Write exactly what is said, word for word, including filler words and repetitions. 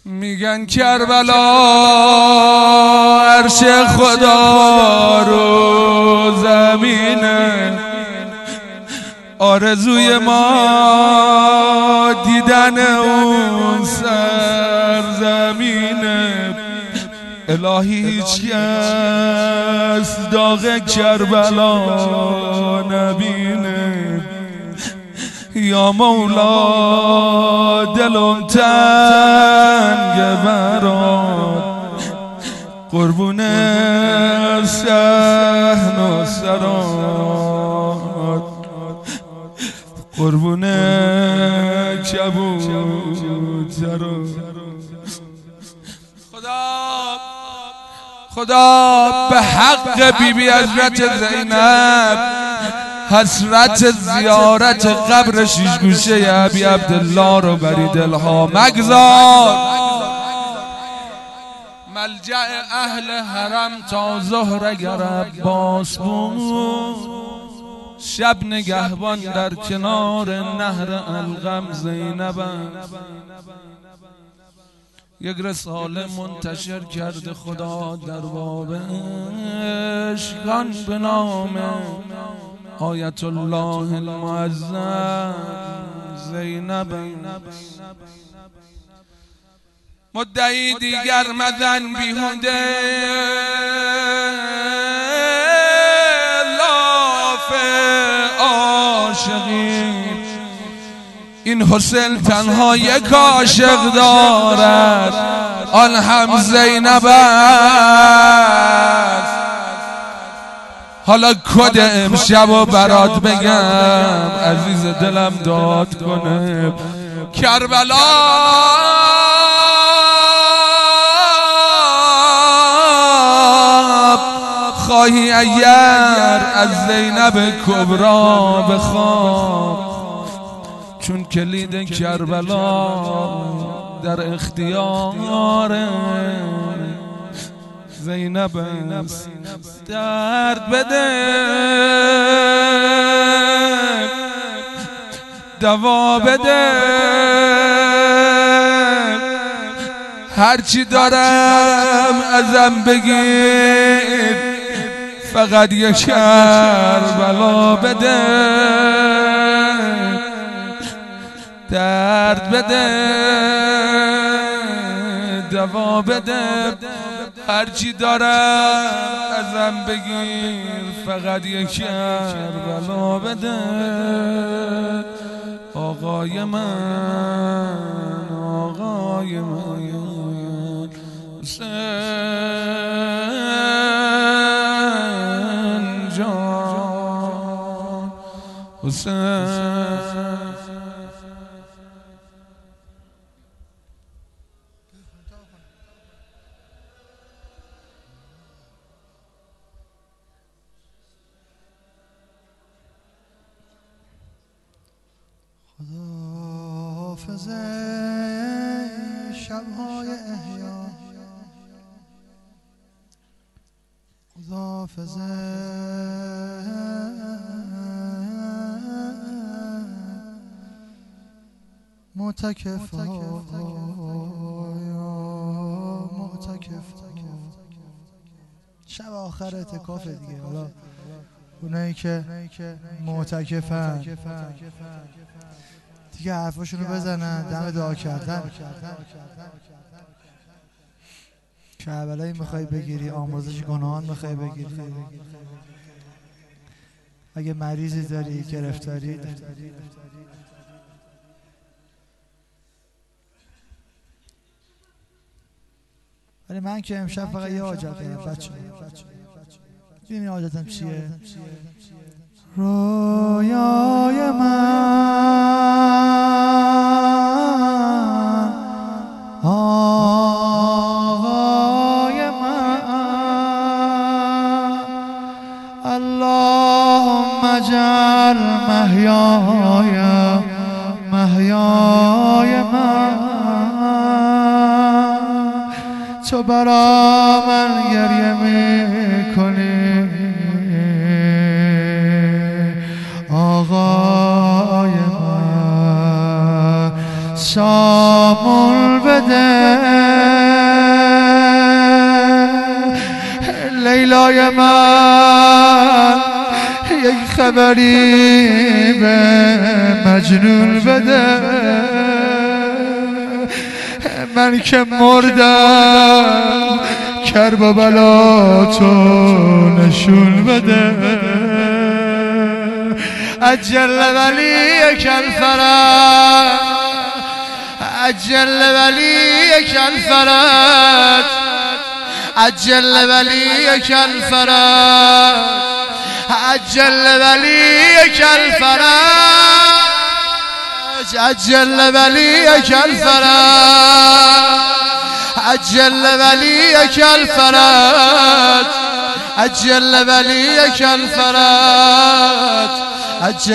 میگن کربلا عرش خدا رو زمینه، آرزوی ما دیدن اون سرزمینه. الهی هیچ کس داغ کربلا نبینه. یا مولا دلم تنگ برات، قربون صحن و سرات، قربون کبوترات. خدا خدا به حق بی بی حضرت زینب حسرت زیارت قبر شیش گوشه ابی عبدالله رو بری دلها مگذار. ملجأ اهل حرم تا ظهر اگر عباس بود، شب نگهبان در کنار نهر القم زینبم. یک رساله منتشر کرده خدا در باب عشقان به نام آیت الله المعظم زینب. مدعی دیگر مزن بیهوده، لاف عاشقی. این حسین تنها یک عاشق دارد، آن هم زینب است. حالا کد امشب و برات بگم، عزیز دلم داد کنه. کربلا خواهی اگر از زینب کبرا بخواب، چون کلید کربلا در اختیار زینب است. درد بده دوا بده، هرچی دارم ازم بگیر، فقط یک کربلا بده. درد بده دوا بده، هرچی دارم ازم بگیر، فقط یک کربلا بده. آقای من آقای من حسین جان، حسین. خداحافظ شب‌های احیا، خداحافظ معتکفا معتکف. شب آخر اعتکاف دیگه. حالا اونایی که معتکفن دیگه حرفاشونو بزنن، دم دعا کردن. کربلایی میخوای بگیری، آمرزش گناهان میخوای بگیری، اگه مریضی داری، گرفتاری داری، ولی من که امشب فقط یه حاجت دارم بچه. میدونی حاجتم چیه؟ رویای من، آقای من، اللهم اجعل محیای محیای من، تو برا من گریه میکنی آقای من. سلامون بده لیلای من، یک خبری به مجنون بده. من که مردم کرب و بلا تو نشون بده. عجل ولیک الفرج، عجل ولیک الفرج، عجل ولیک الفرج، عجل ولیک الفرج، عجل ولیک الفرج، عجل ولیک الفرج، عجل ولیک الفرج.